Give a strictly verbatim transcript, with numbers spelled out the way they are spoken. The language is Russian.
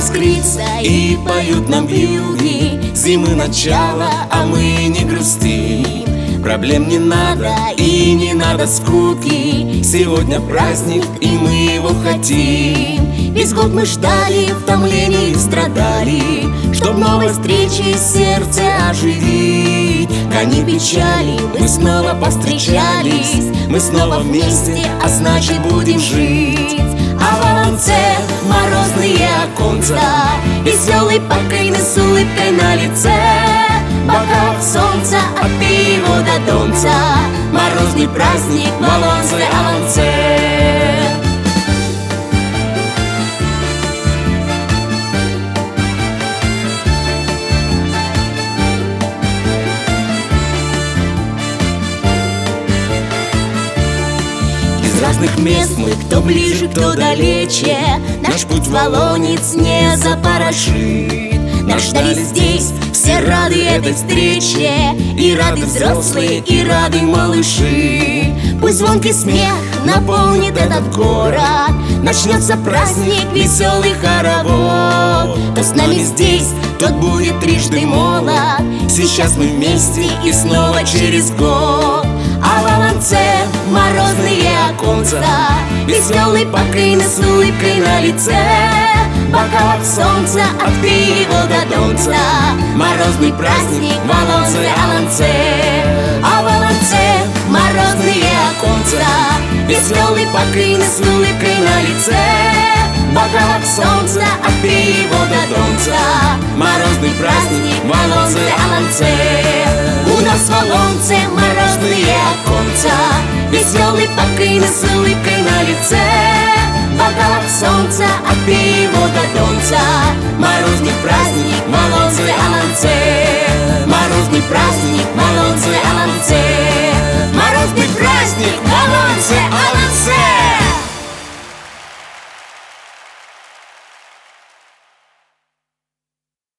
искрится, и поют нам вьюги. Зимы начало, а мы не грустим. Проблем не надо и не надо скуки. Сегодня праздник, и мы его хотим. Весь год мы ждали, в томлении страдали, чтоб новой встречей сердце оживить. Гони печали, мы снова повстречались, мы снова вместе, а значит будем жить. А в Олонце морозные оконца, веселый, покойный, с улыбкой на лице. Бокал солнца от пива до донца, морозный праздник в Олонце, Олонце. Из разных мест мы, кто ближе, кто далече, наш путь в Олонец не запорошит. Нас ждали здесь, все рады этой встрече, и рады взрослые, и рады малыши. Пусть звонкий смех наполнит этот город, начнется праздник, веселый хоровод. Кто с нами здесь, тот будет трижды молод. Сейчас мы вместе и снова через год. А в Олонце морозные оконца, веселый, покойный, с улыбкой на лице. Бокал солнца от пива до донца, морозный праздник в Олонце, Олонце. А в Олонце морозные оконца, веселый, покойный, с улыбкой на лице. Бокал солнца от пива до донца, морозный праздник в Олонце, Олонце. У нас в Олонце морозные оконца, веселый, покойный, с улыбкой на лице. Бокал солнца от пива до донца,